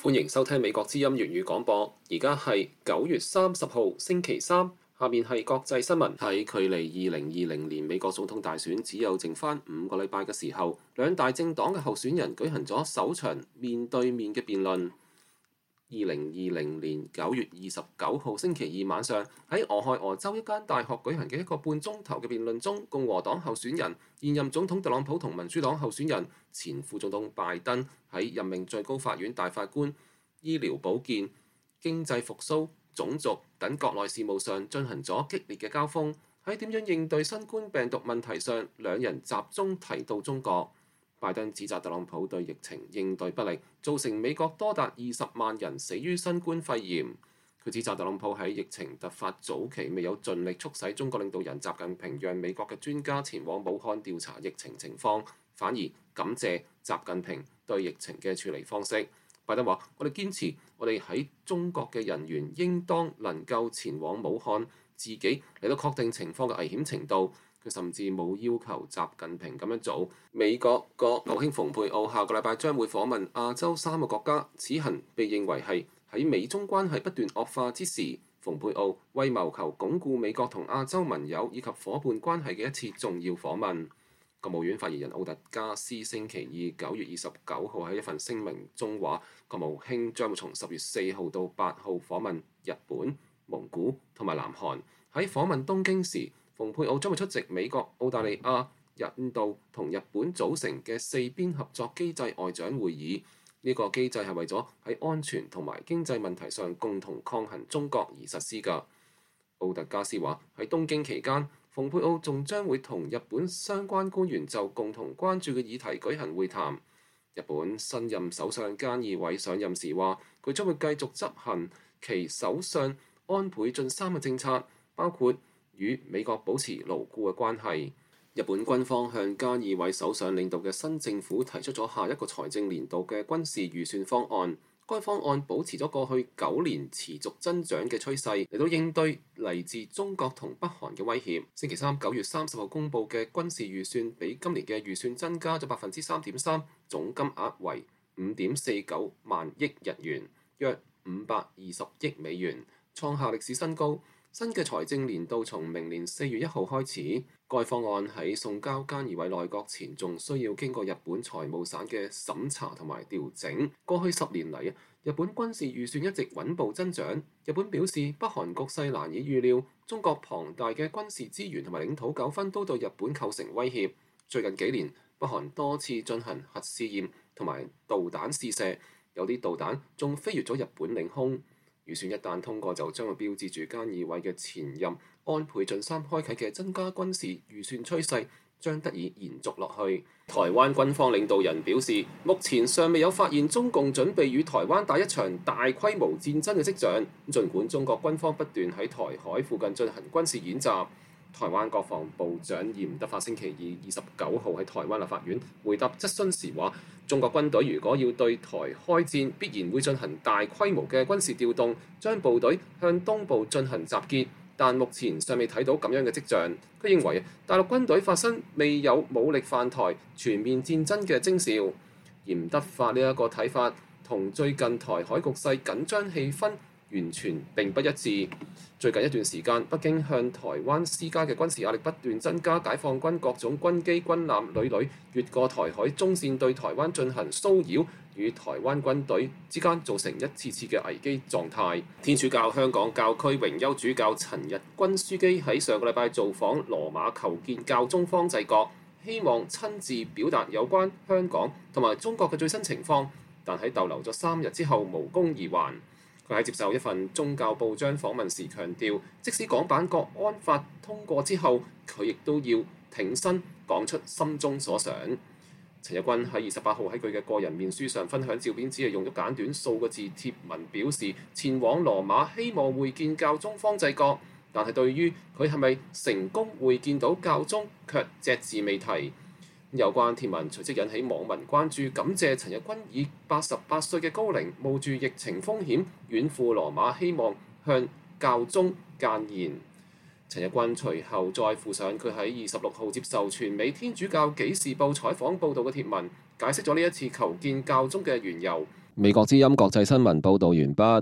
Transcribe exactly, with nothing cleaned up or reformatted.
歡迎收聽美國之音粵語廣播，而家係九月三十號星期三。下面係國際新聞。喺距離二零二零年美國總統大選只有剩返五個禮拜嘅時候，兩大政黨嘅候選人舉行咗首場面對面嘅辯論。二零二零年九月二十九號星期二晚上，喺俄亥俄州一間大學舉行嘅一個半鐘頭嘅辯論中，共和黨候選人現任總統特朗普同民主黨候選人前副總統拜登喺任命最高法院大法官、醫療保健、經濟復甦、種族等國內事務上進行咗激烈嘅交鋒。喺點樣應對新冠病毒問題上，兩人集中提到中國。拜登指責特朗普對疫情應對不力，造成美國多達二十萬人死於新冠肺炎。佢指責特朗普喺疫情突發早期未有盡力促使中國領導人習近平讓美國嘅專家前往武漢調查疫情情況，反而感謝習近平對疫情嘅處理方式。拜登話：我哋堅持，我哋喺中國嘅人員應當能夠前往武漢，自己嚟到確定情況嘅危險程度。佢甚至冇要求習近平咁樣做。美國國務卿蓬佩奧下個禮拜將會訪問亞洲三個國家，此行被認為係喺美中關係不斷惡化之時，蓬佩奧為謀求鞏固美國同亞洲盟友以及伙伴關係嘅一次重要訪問。國務院發言人奧特加斯星期二九月二十九號喺一份聲明中話，國務卿將會從十月四號到八號訪問日本、蒙古同埋南韓。喺訪問東京時，蓬佩奧將會出席美國、澳大利亞、印度同日本組成嘅四邊合作機制外長會議。呢個機制係為咗喺安全同埋經濟問題上共同抗衡中國而實施㗎。奧特加斯話：喺東京期間，蓬佩奧仲將會同日本相關官員就共同關注嘅議題舉行會談。日本新任首相菅義偉上任時話，佢將會繼續執行其首相安倍晉三嘅政策，包括與美國保持牢固嘅關係。日本軍方向菅義偉首相領導嘅新政府提出咗下一個財政年度嘅軍事預算方案。該方案保持咗過去九年持續增長嘅趨勢，嚟到應對嚟自中國同北韓嘅威脅。星期三九月三十號公布嘅軍事預算比今年嘅預算增加咗百分之三點三，總金額為五點四九萬億日元，約五百二十億美元，創下歷史新高。新嘅財政年度從明年四月一號開始，該方案喺送交菅義偉內閣前，仲需要經過日本財務省嘅審查同埋調整。過去十年嚟，日本軍事預算一直穩步增長。日本表示，北韓局勢難以預料，中國龐大嘅軍事資源同埋領土糾紛都對日本構成威脅。最近幾年，北韓多次進行核試驗同埋導彈試射，有啲導彈仲飛越咗日本領空。預算一旦通過，就將會標誌住菅義偉嘅前任安倍晉三開啟嘅增加軍事預算趨勢將得以延續落去。台灣軍方領導人表示，目前尚未有發現中共準備與台灣打一場大規模戰爭嘅跡象。儘管中國軍方不斷喺台海附近進行軍事演習，台灣國防部長嚴德發星期二二十九號喺台灣立法院回答質詢時話，中國軍隊如果要對台開戰，必然會進行大規模嘅軍事調動，將部隊向東部進行集結，但目前尚未睇到咁樣嘅跡象。佢認為大陸軍隊發生未有武力犯台、全面戰爭嘅徵兆。嚴德發呢一個睇法同最近台海局勢緊張氣氛完全並不一致。最近一段時間，北京向台灣施加嘅軍事壓力不斷增加，解放軍各種軍機軍艦屢屢越過台海中線對台灣進行騷擾，與台灣軍隊之間造成一次次嘅危機狀態。天主教香港教區榮休主教陳日君樞機喺上個禮拜造訪羅馬求見教宗方濟各，希望親自表達有關香港同埋中國嘅最新情況，但喺逗留咗三日之後無功而還。佢喺接受一份宗教報章訪問時強調，即使港版國安法通過之後，佢亦都要挺身講出心中所想。陳日君喺二十八號喺佢嘅個人面書上分享照片，只係用咗簡短數個字貼文表示前往羅馬希望會見教宗方濟各，但係對於佢係咪成功會見到教宗，卻隻字未提。有關貼文隨即引起網民關注，感謝陳日君以八十八歲嘅高齡冒住疫情風險遠赴羅馬，希望向教宗諫言。陳日君隨後再附上佢喺二十六號接受全美天主教紀事報採訪報導嘅貼文，解釋咗呢一次求見教宗嘅緣由。 美國之音國際新聞報道完畢。